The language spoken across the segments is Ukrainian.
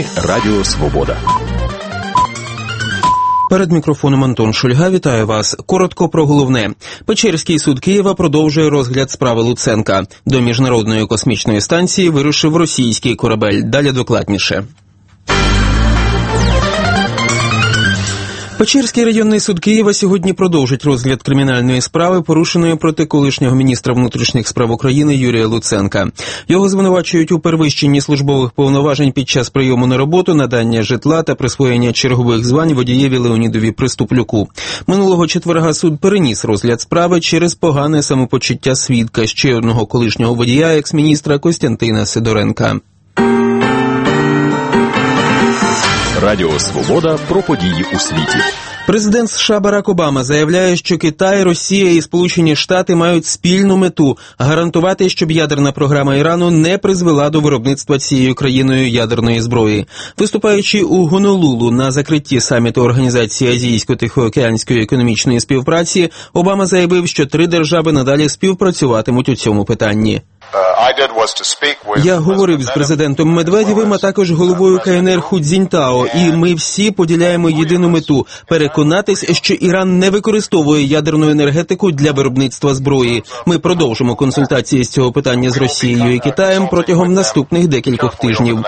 Радіо Свобода. Перед мікрофоном Антон Шульга. Вітаю вас. Коротко про головне. Печерський суд Києва продовжує розгляд справи Луценка. До Міжнародної космічної станції вирушив російський корабель. Далі докладніше. Печерський районний суд Києва сьогодні продовжить розгляд кримінальної справи, порушеної проти колишнього міністра внутрішніх справ України Юрія Луценка. Його звинувачують у перевищенні службових повноважень під час прийому на роботу, надання житла та присвоєння чергових звань водієві Леонідові Приступлюку. Минулого четверга суд переніс розгляд справи через погане самопочуття свідка ще одного колишнього водія, екс-міністра Костянтина Сидоренка. Радіо Свобода про події у світі. Президент США Барак Обама заявляє, що Китай, Росія і Сполучені Штати мають спільну мету – гарантувати, щоб ядерна програма Ірану не призвела до виробництва цією країною ядерної зброї. Виступаючи у Гонолулу на закритті саміту Організації Азійсько-Тихоокеанської економічної співпраці, Обама заявив, що 3 держави надалі співпрацюватимуть у цьому питанні. Я говорив з президентом Медведєвим, а також головою КНР Ху Цзіньтао, і ми всі поділяємо єдину мету – переконатись, що Іран не використовує ядерну енергетику для виробництва зброї. Ми продовжимо консультації з цього питання з Росією і Китаєм протягом наступних декількох тижнів.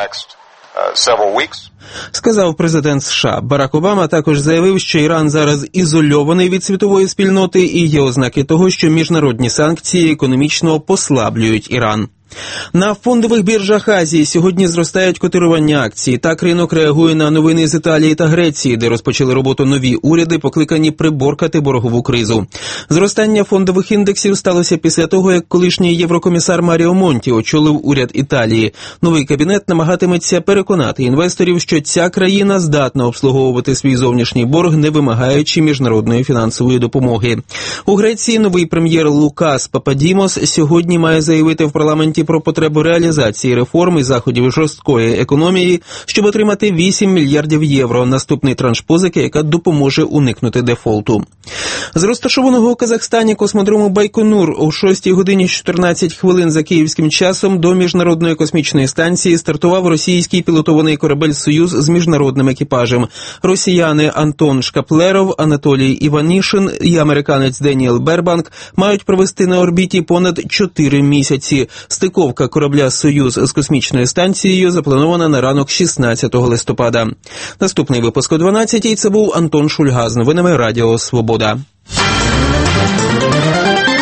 Сказав президент США. Барак Обама також заявив, що Іран зараз ізольований від світової спільноти і є ознаки того, що міжнародні санкції економічно послаблюють Іран. На фондових біржах Азії сьогодні зростають котирування акцій. Так ринок реагує на новини з Італії та Греції, де розпочали роботу нові уряди, покликані приборкати боргову кризу. Зростання фондових індексів сталося після того, як колишній єврокомісар Маріо Монті очолив уряд Італії. Новий кабінет намагатиметься переконати інвесторів, що ця країна здатна обслуговувати свій зовнішній борг, не вимагаючи міжнародної фінансової допомоги. У Греції новий прем'єр Лукас Пападімос сьогодні має заявити в парламенті про потребу реалізації реформ і заходів жорсткої економії, щоб отримати 8 мільярдів євро, наступний транш позики, яка допоможе уникнути дефолту. З розташованого у Казахстані космодрому Байконур о 6 годині 14 хвилин за київським часом до Міжнародної космічної станції стартував російський пілотований корабель «Союз» з міжнародним екіпажем. Росіяни Антон Шкаплеров, Анатолій Іванішин і американець Деніел Бербанк мають провести на орбіті понад 4 місяці. Стиковка корабля «Союз» з космічною станцією запланована на ранок 16 листопада. Наступний випуск о 12-й – це був Антон Шульга з новинами Радіо Свобода.